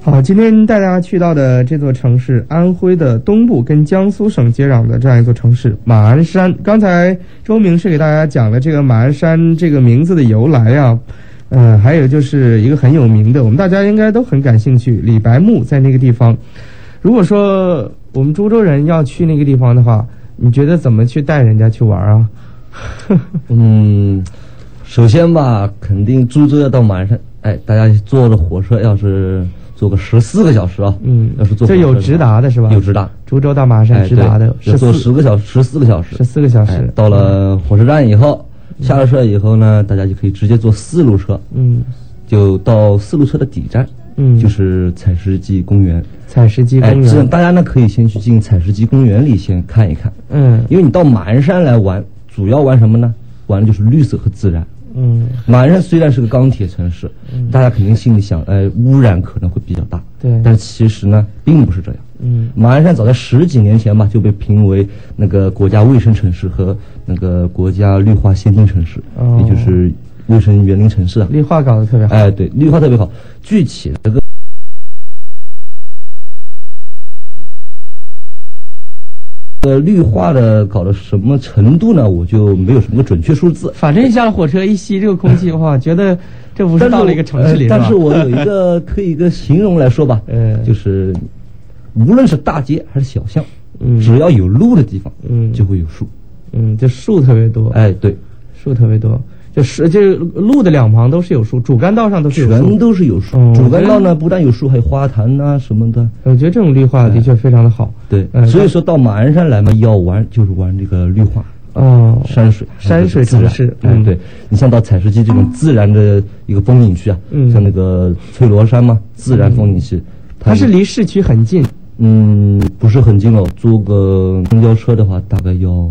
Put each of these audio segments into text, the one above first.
好，今天带大家去到的这座城市，安徽的东部跟江苏省接壤的这样一座城市马鞍山。刚才周明是给大家讲了这个马鞍山这个名字的由来啊，还有就是一个很有名的，我们大家应该都很感兴趣，李白墓在那个地方。如果说我们株洲人要去那个地方的话，你觉得怎么去带人家去玩啊？ 首先吧，肯定株洲要到马鞍山，大家坐着火车，要是坐个14个小时啊，要是坐火车这有直达的是吧？ 有直达， 株洲到马鞍山直达的， 要坐14个小时。到了火车站以后，下了车以后呢，大家就可以直接坐4路车，就到4路车的底站，就是采石矶公园。 采石矶公园， 大家呢可以先去进采石矶公园里先看一看，因为你到马鞍山来玩，主要玩什么呢？玩的就是绿色和自然。马鞍山虽然是个钢铁城市，大家肯定心里想，污染可能会比较大， 对， 但其实呢，并不是这样。马鞍山早在10几年前吧，就被评为那个国家卫生城市和那个国家绿化先进城市，也就是卫生园林城市啊。 绿化搞得特别好。 对，绿化特别好。具体这个绿化的搞到什么程度呢？我就没有什么准确数字。 反正下了火车一吸这个空气的话，觉得这不是到了一个城市里。 但是我有一个可以一个形容来说吧，就是无论是大街还是小巷，只要有路的地方，就会有树。 这树特别多。 对， 树特别多。就是路的两旁都是有树，主干道上都是有树， 全都是有树。主干道呢，不但有树，还有花坛啊什么的。 我觉得这种绿化的确非常的好。 对，所以说到马鞍山来嘛，要玩就是玩这个绿化。山水城市。对，你像到采石矶这种自然的一个风景区啊，像那个翠罗山嘛，自然风景区， 它是离市区很近。 不是很近哦，坐个公交车的话，大概要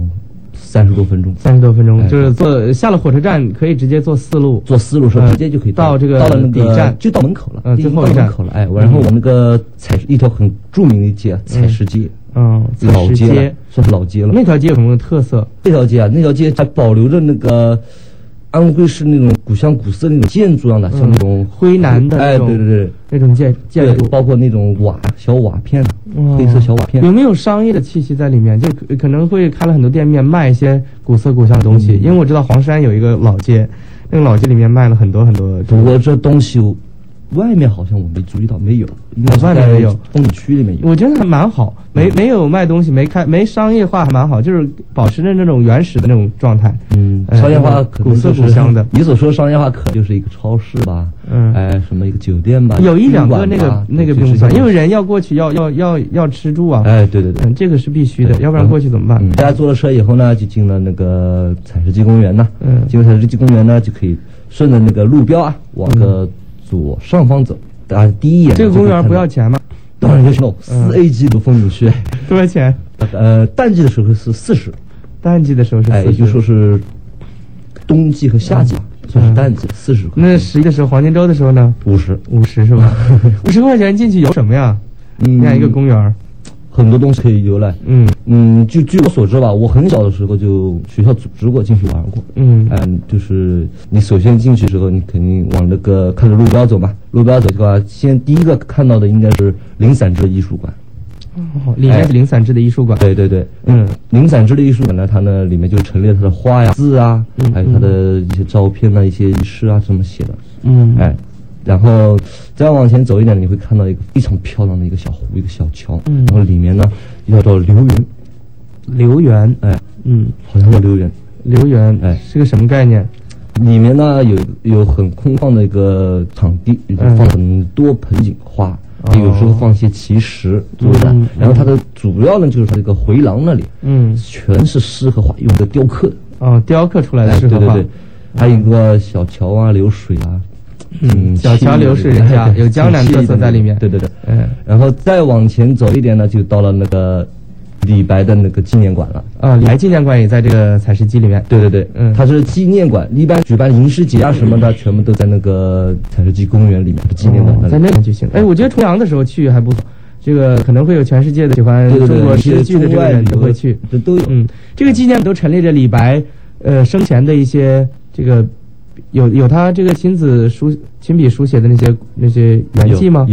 30多分钟，就是下了火车站可以直接坐4路车，直接就可以到这个到了那个底站， 就到门口了， 最后一站门口了。然后我们那个一条很著名的街，采石街，老街算是老街了。 那条街有什么特色？ 那条街还保留着那个安徽市那种古香古色那种建筑样的，像那种徽南的那种， 对， 那种建筑， 包括那种小瓦片，黑色小瓦片。 有没有商业的气息在里面？就可能会开了很多店面卖一些古色古香的东西。因为我知道黄山有一个老街，那个老街里面卖了很多很多。 不过这东西外面好像我没注意到，没有， 外面没有， 风景区里面有。 我觉得还蛮好，没有卖东西，没商业化，还蛮好，就是保持着那种原始的那种状态。 商业化古色古香的。 你所说的商业化可能就是一个超市吧，什么一个酒店吧， 有1-2个那个不用算，因为人要过去要吃住啊。 对， 这个是必须的，要不然过去怎么办？ 大家坐了车以后呢，就进了那个采石矶公园呢。进入采石矶公园呢，就可以顺着那个路标啊，往个左上方走。第一眼这个公园不要钱吗？ 当然就是4A 级的风景区。 多少钱？ 淡季的时候是40， 淡季的时候是40， 也就说是冬季和夏季算是淡季40块。 那11的时候黄金周的时候呢？50是吧？50块钱进去游什么呀？那样一个公园， 很多东西可以游览。就据我所知吧，我很小的时候就学校组织过进去玩过。就是你首先进去的时候，你肯定往那个看着路标走嘛。路标走的话，第一个看到的应该是林散之艺术馆。 里面是林散之的艺术馆。 对，林散之的艺术馆呢，它呢里面就陈列他的画呀、字啊，还有他的一些照片啊、一些仪式啊，这么写的。然后再往前走一点，你会看到一个非常漂亮的一个小湖，一个小桥。然后里面呢叫做留园。好像叫留园。 是个什么概念？ 里面呢有很空旷的一个场地，放很多盆景花，有时候放一些奇石做的。然后它的主要呢就是这个回廊那里，全是诗和画，用的雕刻的。雕刻出来的诗和画。对，还有一个小桥啊，流水啊。 小桥流水人家，有江南特色在里面。 对。然后再往前走一点呢，就到了那个李白的那个纪念馆了。李白纪念馆也在这个采石矶里面。对，它是纪念馆，一般举办吟诗节啊什么的，全部都在那个采石矶公园里面的纪念馆那里。 在那边举行。我觉得重阳的时候去还不错。这个可能会有全世界的喜欢中国诗句的这个人都会去。 都有。 这个纪念都陈列着李白生前的一些这个。有他这个亲笔书写的那些原记吗？ 有，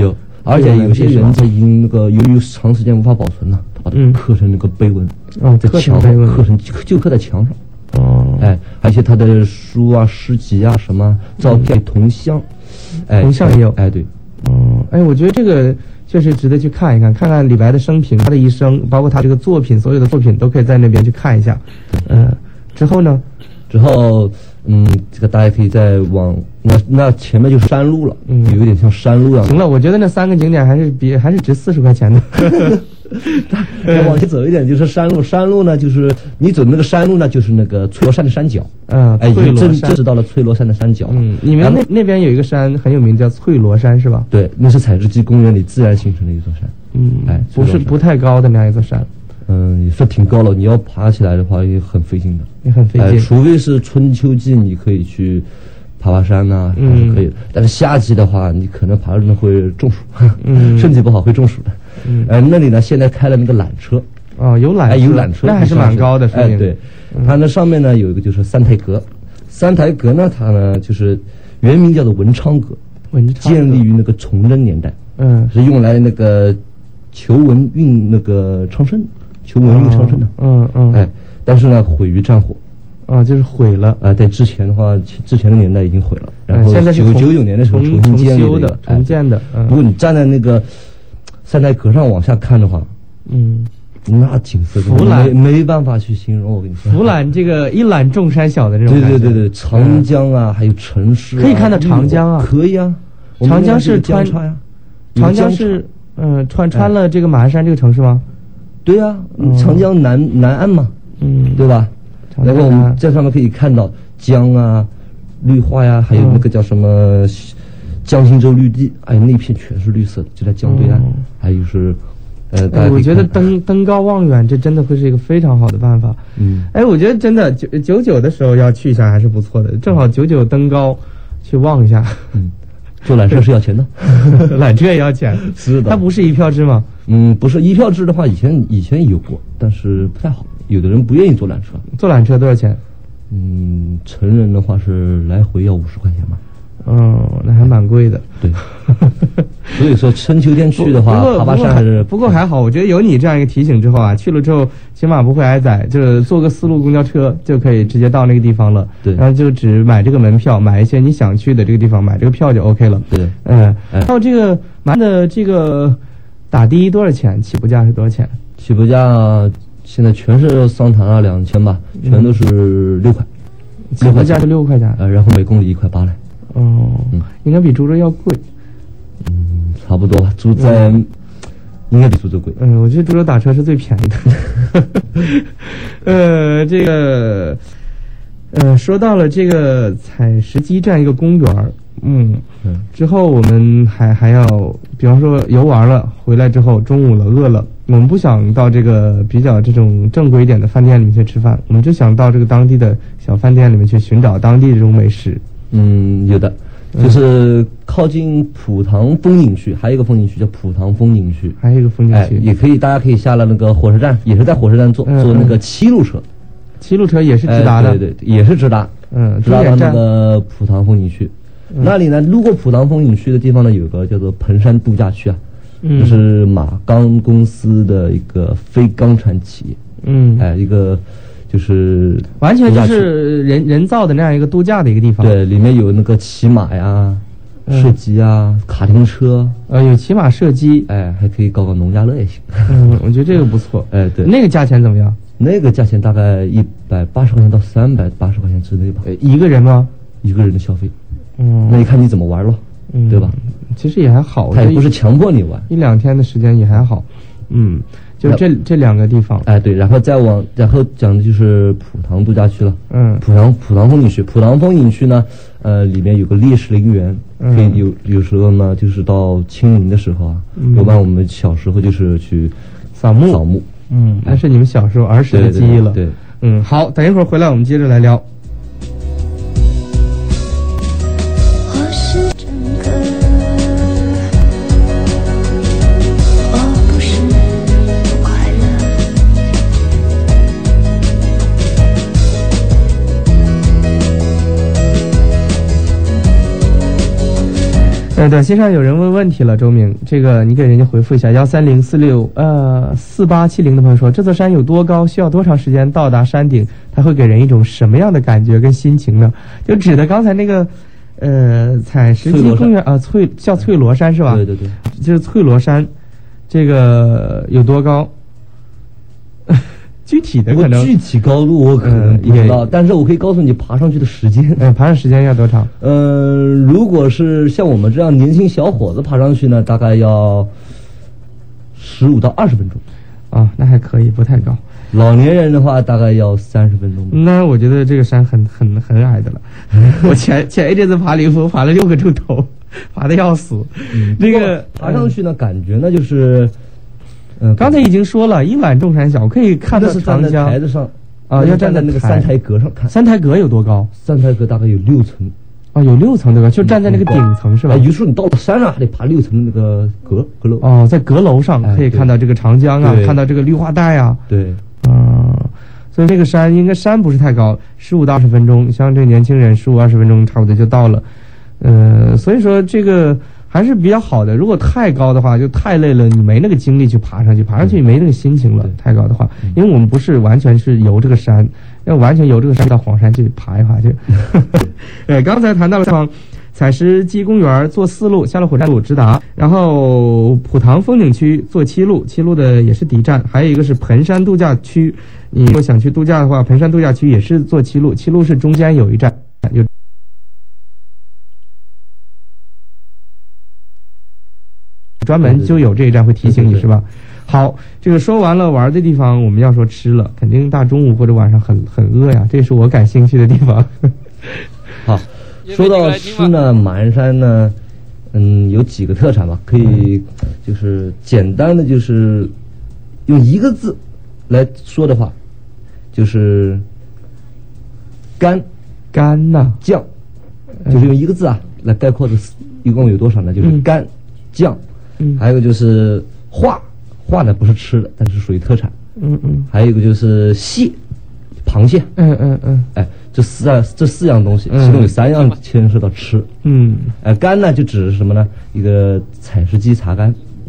而且有些人他因那个由于长时间无法保存呢，他把它刻成那个碑文，在墙上刻成就刻在墙上。而且他的书啊、诗集啊、什么照片、铜像， 铜像也有。 对。 我觉得这个确实值得去看一看，看看李白的生平，他的一生，包括他这个作品，所有的作品都可以在那边去看一下。之后呢？ 之后，这个大家可以再往那前面就是山路了，有一点像山路一样。 行了，我觉得那3个景点还是值40块钱的。 再往前走一点就是山路，山路呢就是你走那个山路呢，就是那个翠罗山的山脚。正知道了翠罗山的山脚。 你们那边有一个山很有名，叫翠罗山是吧？ 对，那是采石矶公园里自然形成的一座山。 不太高的那样一座山。 也算挺高了，你要爬起来的话也很费劲的。 也很费劲。 除非是春秋季，你可以去爬山呐，还是可以的。但是夏季的话，你可能爬着会中暑，身体不好会中暑的。那里呢，现在开了那个缆车。 有缆车，那还是蛮高的。 对，它那上面呢有一个就是三台阁，三台阁呢，它呢就是原名叫做文昌阁，建立于那个崇祯年代，是用来那个求文运那个昌盛，求文运昌盛的。但是呢毁于战火。 就是毁了。 在之前的话，之前的年代已经毁了。然后现在是 99年的时候重建的。 如果你站在那个三台阁上往下看的话，那景色没办法去形容。我跟你说， 俯览这个一览众山小的这种感觉。 对，长江啊，还有城市， 可以看到长江啊。 可以啊， 长江是江叉呀。 长江是穿了这个马鞍山这个城市吗？ 对啊，长江南岸嘛，对吧？然后我们在上面可以看到江啊、绿化呀，还有那个叫什么江心洲绿地，那片全是绿色的，就在江对岸。还有是， 我觉得登高望远，这真的会是一个非常好的办法。我觉得真的99的时候要去一下还是不错的，正好99登高去望一下。 坐缆车是要钱的， 缆车也要钱。 是的， 它不是一票制吗？ 不是一票制的话，以前有过，但是不太好。有的人不愿意坐缆车。 坐缆车多少钱？ 成人的话是来回要50块钱吧。 那还蛮贵的。 对，所以说春秋天去的话，爬山还是不过还好。我觉得有你这样一个提醒之后啊，去了之后起码不会挨宰，就是坐个4路公交车就可以直接到那个地方了。 对， 然后就只买这个门票，买一些你想去的这个地方，买这个票就 OK 了。 对， 还有这个马鞍的这个打的多少钱？起步价是多少钱？ 起步价现在全是桑塔纳2000吧，全都是6块。 起步价是6块钱。 然后每公里1块8来。 应该比株洲要贵。 差不多吧，株在应该比株洲贵。 我觉得株洲打车是最便宜的。这个说到了这个采石矶这样一个公园，之后我们还要，比方说游玩了，回来之后中午了饿了，我们不想到这个比较这种正规一点的饭店里面去吃饭，我们就想到这个当地的小饭店里面去寻找当地这种美食。 有的，就是靠近普塘风景区，还有一个风景区叫普塘风景区， 还有一个风景区， 也可以，大家可以下了那个火车站，也是在火车站坐那个7路车 ，7路车也是直达的， 对，也是直达，直达到那个普塘风景区。那里呢，路过普塘风景区的地方呢，有个叫做彭山度假区啊，这是马钢公司的一个非钢产企业，一个。就是完全就是人造的那样一个度假的一个地方。 对，里面有那个骑马呀、射击啊、卡丁车， 有骑马射击， 还可以搞农家乐也行。 我觉得这个不错。 对， 那个价钱怎么样？ 那个价钱大概180块钱到380块钱之内吧。 一个人吗？ 一个人的消费。那你看你怎么玩了，对吧？ 其实也还好， 他也不是强迫你玩 ，1-2天的时间也还好。就这2个地方， 对，然后讲的就是普塘度假区了。普塘风景区，普塘风景区呢，里面有个烈士陵园，可以有时候呢，就是到清明的时候啊，多半我们小时候就是去扫墓。那是你们小时候儿时的记忆了。 对， 好，等一会儿回来我们接着来聊。 短信上有人问问题了，周明，这个你给人家回复一下130464870的朋友说，这座山有多高，需要多长时间到达山顶？它会给人一种什么样的感觉跟心情呢？就指的刚才那个采石矶公园啊，叫翠罗山是吧？ 对对对， 就是翠罗山，这个有多高？具体的可能具体高度我可能不知道，但是我可以告诉你爬上去的时间。 爬上时间要多长？ 如果是像我们这样年轻小伙子爬上去呢，大概要15到20分钟。 啊，那还可以，不太高。 老年人的话，大概要30分钟。 那我觉得这个山很矮的了。我前一阵子爬灵峰，爬了6个钟头，爬的要死。这个爬上去呢，感觉呢就是。 刚才已经说了，一览众山小，可以看到长江。 台子上啊，要站在那个三台阁上看。 三台阁有多高？ 三台阁大概有6层。 啊，有6层对吧？就站在那个顶层是吧？ 也就是说你到了山上还得爬6层那个阁楼。 哦，在阁楼上可以看到这个长江啊，看到这个绿化带啊。 对。 所以这个山应该山不是太高，15到20分钟，像这年轻人15-20分钟差不多就到了。所以说这个。还是比较好的，如果太高的话就太累了，你没那个精力去爬上去没那个心情了。太高的话，因为我们不是完全是游这个山，要完全游这个山到黄山去爬一爬去。刚才谈到了采石矶公园坐4路，下了火车站路直达，然后普塘风景区坐7路，7路的也是底站，还有一个是盆山度假区。你如果想去度假的话，盆山度假区也是坐7路，7路是中间有一站有。专门就有这一站会提醒你是吧？好，这个说完了玩的地方，我们要说吃了，肯定大中午或者晚上很饿呀，这是我感兴趣的地方。 好，说到吃呢，马鞍山呢，有几个特产吧，可以就是简单的就是用一个字来说的话，就是干呐酱，就是用一个字啊来概括的，一共有多少呢？就是干酱。还有一个就是化呢不是吃的，但是属于特产。还有一个就是蟹，螃蟹。这四样东西，其中有3样牵涉到吃。干呢就指什么呢？一个采石矶茶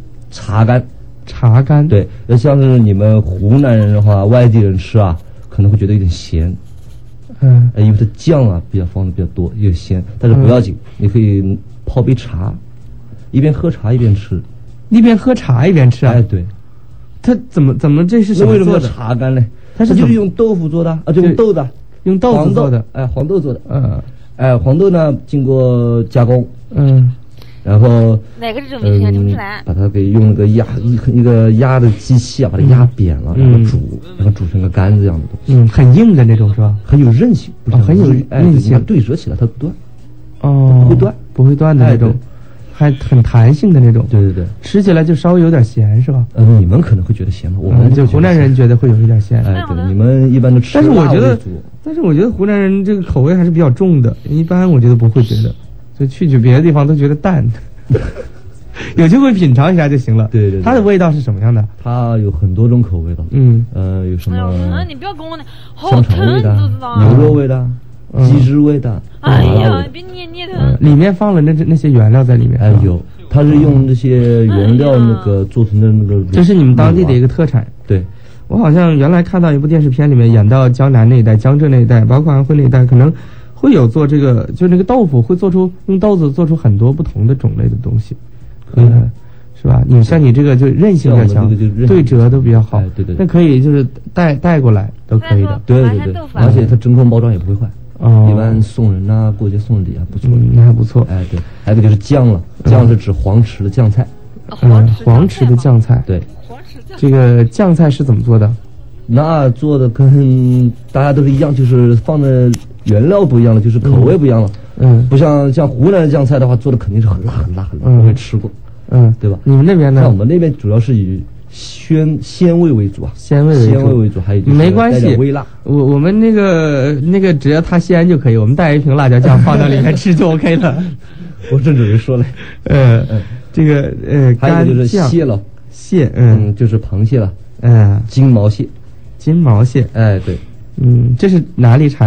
干。对，那像是你们湖南人的话，外地人吃啊，可能会觉得有点咸。因为它酱啊放的比较多，有点咸，但是不要紧，你可以泡杯茶。一边喝茶一边吃， 一边喝茶一边吃啊！ 对， 它怎么这是什么做的？ 为什么叫茶干呢？它就是用豆腐做的就用豆子， 用豆子做的， 黄豆做的。黄豆呢经过加工，然后把它给用那个一个压的机器啊，把它压扁了，然后煮成个干子这样的东西。很硬的那种是吧？ 很有韧性， 很有韧性， 对折起来它不断。 不会断的那种。还很弹性的那种， 对， 吃起来就稍微有点咸，是吧？ 你们可能会觉得咸吗？我们就湖南人觉得会有一点咸。 对，你们一般都吃。 但是我觉得湖南人这个口味还是比较重的，一般我觉得不会觉得，所以去别的地方都觉得淡。有机会品尝一下就行了。 对， 它的味道是什么样的？ 它有很多种口味的。有什么？ 你不要跟我香肠味的、牛肉味的。鸡汁味的， 哎呀，别捏它。 里面放了那些原料在里面。 有，它是用这些原料那个做成的那个。 这是你们当地的一个特产。 对， 我好像原来看到一部电视片里面演到江南那一带、江浙那一带，包括安徽那一带，可能会有做这个，就那个豆腐会用豆子做出很多不同的种类的东西。是吧？像你这个就韧性比较强，对折都比较好。 对， 那可以就是带过来都可以的。 对，而且它真空包装也不会坏。一般送人呐，过节送礼啊，不错。 那还不错。 对，还有一个就是酱了，酱是指黄池的酱菜。 黄池的酱菜。对，这个酱菜是怎么做的？ 那做的跟大家都是一样，就是放的原料不一样了，就是口味不一样了。不像湖南的酱菜的话，做的肯定是很辣。我也吃过。对吧？你们那边呢？ 像我们那边主要是以鲜味为主啊， 鲜味为主，还有没关系， 微辣。 我们那个只要它鲜就可以，我们带一瓶辣椒酱放到里面吃就 OK 了。 我正准备说嘞， 这个还有就是蟹了， 蟹， 就是螃蟹了，金毛蟹， 对， 这是哪里产的？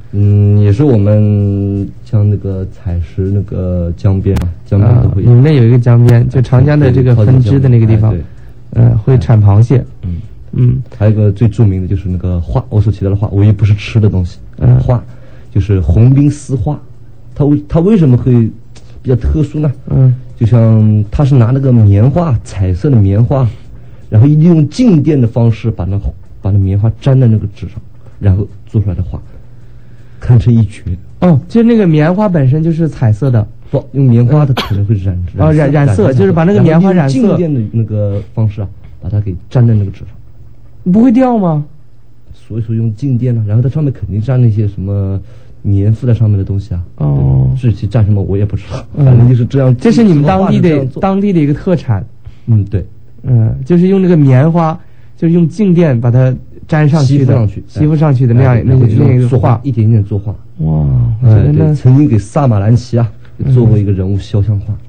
也是我们像那个采石那个江边嘛，江边都会有。 你们那有一个江边，就长江的这个分支的那个地方，会产螃蟹。 还有一个最著名的就是那个画，我所提到的画，唯一不是吃的东西，画就是红冰丝画。它为什么会比较特殊呢？就像它是拿那个棉花，彩色的棉花，然后利用静电的方式把那棉花粘在那个纸上，然后做出来的画，堪称一绝。 就是那个棉花本身就是彩色的。 不，用棉花它可能会染色，就是把那个棉花染色。 静电的那个方式啊，把它给粘在那个纸上， 不会掉吗？ 所以说用静电呢，然后它上面肯定沾那些什么粘附在上面的东西啊。具体沾什么我也不知道，反正就是这样。 这是你们当地的一个特产。 对。 就是用那个棉花，就是用静电把它粘上去的，吸附上去的那样那个画， 一点点作画。 哇！ 对，曾经给萨马兰奇啊做过一个人物肖像画。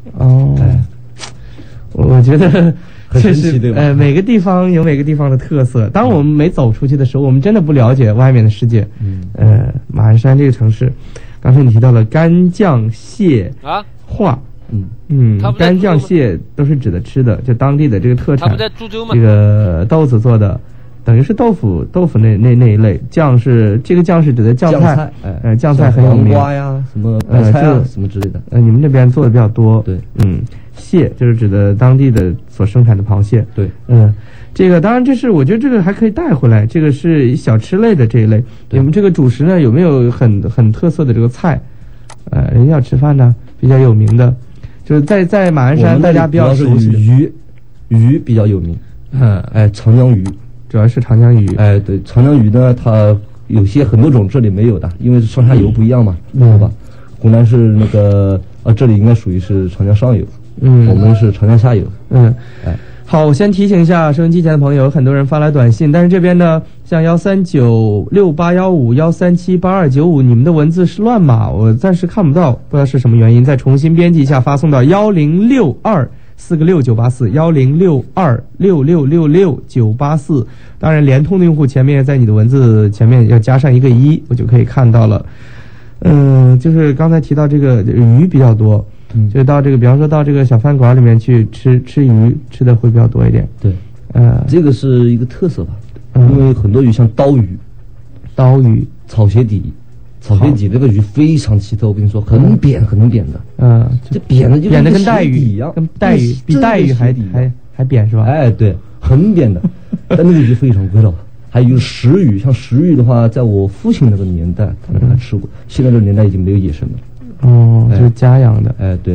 我觉得确实， 每个地方有每个地方的特色。当我们没走出去的时候，我们真的不了解外面的世界。马鞍山这个城市，刚才你提到了干酱蟹画。干酱蟹都是指的吃的，就当地的这个特产。 他不在株洲吗？ 这个豆子做的，等于是豆腐那一类。酱是这个酱是指的酱菜，酱菜很有名。 黄瓜呀，什么白菜啊，什么之类的。 你们那边做的比较多。 对， 蟹就是指的当地的所生产的螃蟹。 对， 这个当然我觉得这个还可以带回来，这个是小吃类的这一类。你们这个主食呢，有没有很特色的这个菜？人家要吃饭呢，比较有名的。就是在马鞍山，大家比较熟悉的鱼比较有名。长江鱼， 主要是长江鱼。 对，长江鱼呢，它有些很多种这里没有的，因为上下游不一样嘛，好吧？湖南是那个这里应该属于是长江上游，我们是长江下游。 好，我先提醒一下收音机前的朋友，有很多人发来短信，但是这边呢，像139681513782295，你们的文字是乱码，我暂时看不到，不知道是什么原因，再重新编辑一下，发送到10624698410626666984。当然，联通的用户前面在你的文字前面要加上一个1，我就可以看到了。就是刚才提到这个鱼比较多。就到这个，比方说到这个小饭馆里面去吃鱼，吃的会比较多一点。对， 这个是一个特色吧，因为很多鱼像刀鱼、草鞋底这个鱼非常奇特，我跟你说，很扁的。这扁的就扁的跟带鱼一样， 比带鱼还扁是吧？ 对，很扁的，但那个鱼非常贵了。还有石鱼，像石鱼的话，在我父亲那个年代，他们还吃过，现在这个年代已经没有野生的。 就是家养的。 对，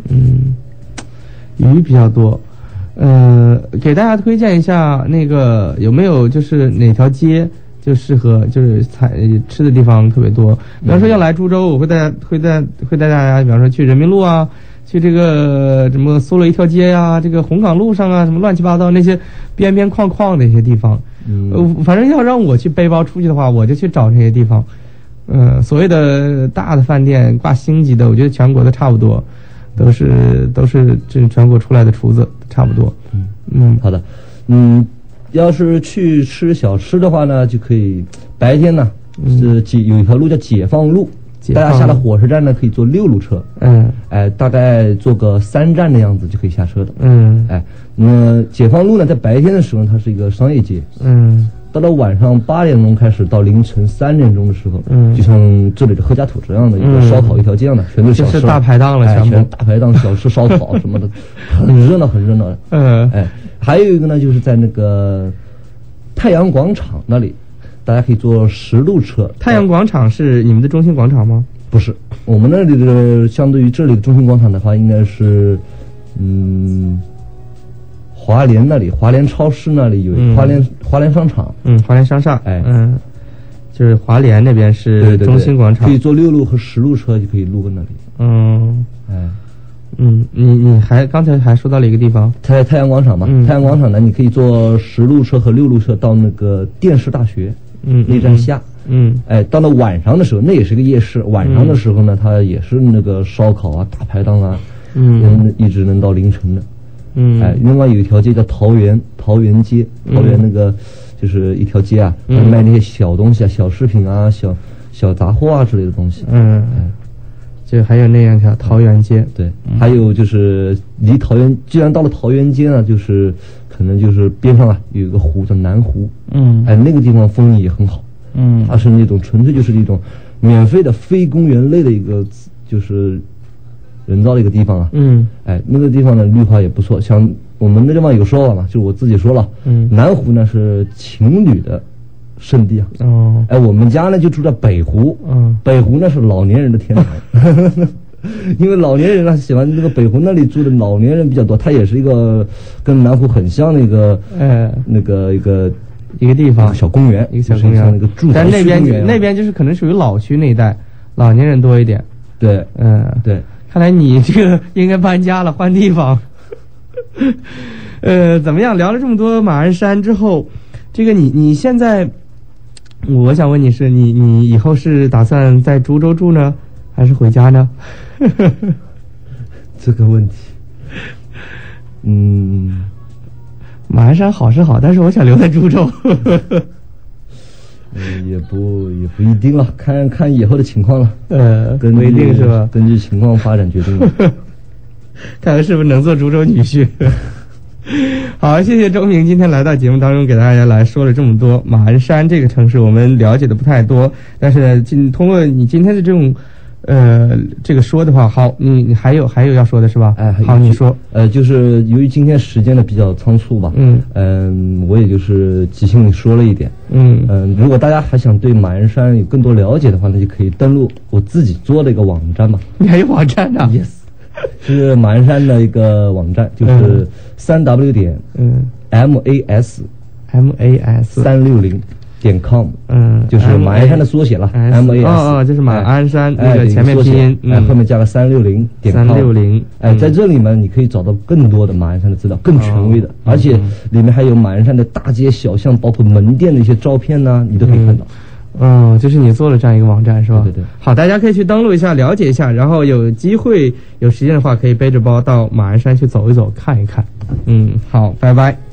鱼比较多。给大家推荐一下，那个有没有就是哪条街就适合就是吃的地方特别多？比方说要来株洲，我会带大家，比方说去人民路啊，去这个什么苏了一条街呀，这个红岗路上啊，什么乱七八糟那些边边框框的一些地方。反正要让我去背包出去的话，我就去找这些地方。所谓的大的饭店挂星级的，我觉得全国的差不多，都是这全国出来的厨子差不多。 好的。要是去吃小吃的话呢，就可以白天呢有一条路叫解放路，大家下了火车站呢可以坐6路车。大概坐个3站的样子就可以下车的。那解放路呢，在白天的时候它是一个商业街。到了晚上8点钟开始，到凌晨3点钟的时候，就像这里的何家土这样的一个烧烤一条街样的，全都小吃， 就是大排档了， 全大排档、小吃、烧烤什么的，很热闹的。还有一个呢，就是在那个太阳广场那里，大家可以坐10路车。 太阳广场是你们的中心广场吗？ 不是，我们那里的相对于这里的中心广场的话，应该是华联那里，华联超市那里有华联商场。 华联商厦。就是华联那边是中心广场， 可以坐6路和10路车就可以路过那里。 你刚才还说到了一个地方， 太阳广场嘛。太阳广场呢，你可以坐10路车和6路车到那个电视大学那站下。到了晚上的时候，那也是个夜市。晚上的时候呢，它也是那个烧烤啊、大排档啊，一直能到凌晨的。另外有一条街叫桃园街，桃园那个就是一条街啊，卖那些小东西啊、小饰品啊、 小杂货啊之类的东西。 就还有那样条桃源街。 对，还有就是离桃源，既然到了桃源街呢，就是可能就是边上啊有一个湖叫南湖。那个地方风景也很好。它是那种纯粹就是一种免费的非公园类的一个就是人造的一个地方啊。那个地方呢绿化也不错，像我们那地方有说法嘛，就是我自己说了，南湖呢是情侣的圣地啊。我们家呢就住在北湖。北湖呢是老年人的天堂。因为老年人呢喜欢那个北湖那里住的老年人比较多，它也是一个跟南湖很像的一个一个地方，小公园，一个小公园，那个住宅区公园。 但那边就是可能属于老区那一带，老年人多一点。 对，对。 看来你这个应该搬家了，换地方。怎么样？聊了这么多马鞍山之后，这个你现在，我想问你是你以后是打算在株洲住呢，还是回家呢？ 这个问题， 马鞍山好是好，但是我想留在株洲。 也不一定了，看以后的情况了。 不一定是吧？ 根据情况发展决定的。 看看是不是能做株洲女婿。好，谢谢周明今天来到节目当中，给大家来说了这么多马鞍山这个城市，我们了解的不太多，但是通过你今天的这种这个说的话，好，你还有要说的是吧？好，你说。 就是由于今天时间呢比较仓促吧，我也就是即兴里说了一点。如果大家还想对马鞍山有更多了解的话，那就可以登录我自己做的一个网站嘛。 你还有网站呢 ？Yes， 是马鞍山的一个网站，就是3W 点MAS360.com，就是马鞍山的缩写了 ，MAS， 就是马鞍山那个前面拼音， 后面加个360.com，在这里面你可以找到更多的马鞍山的资料，更权威的，而且里面还有马鞍山的大街小巷，包括门店的一些照片呢，你都可以看到。 就是你做了这样一个网站是吧？ 对对。 好，大家可以去登录一下，了解一下，然后有机会有时间的话，可以背着包到马鞍山去走一走，看一看。好，拜拜。